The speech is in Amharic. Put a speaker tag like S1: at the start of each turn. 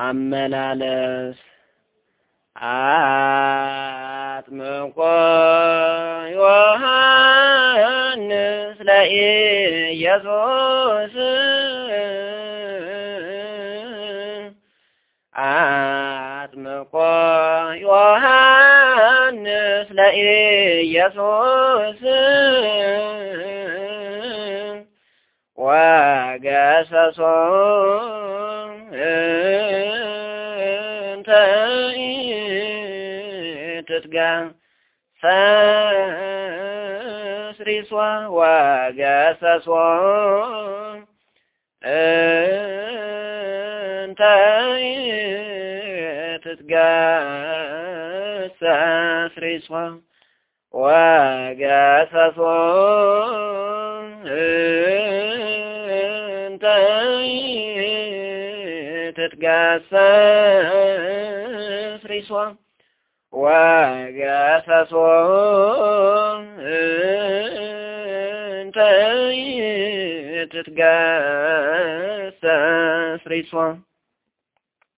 S1: አመላለስ አጥምቆ ዮሐንስ ለኢየሱስ አጥምቆ ዮሐንስ ለኢየሱስ ወገሰጾ እንተ ኢትትጋ ሰስሪሷ ወገሰጾ እንተ ኢትትጋ ሰስሪሷ ወገሰጾ እንተ ኢትትጋሰስ ሪሷ ወገሰጾ እንተ ኢትትጋሰስ ሪሷ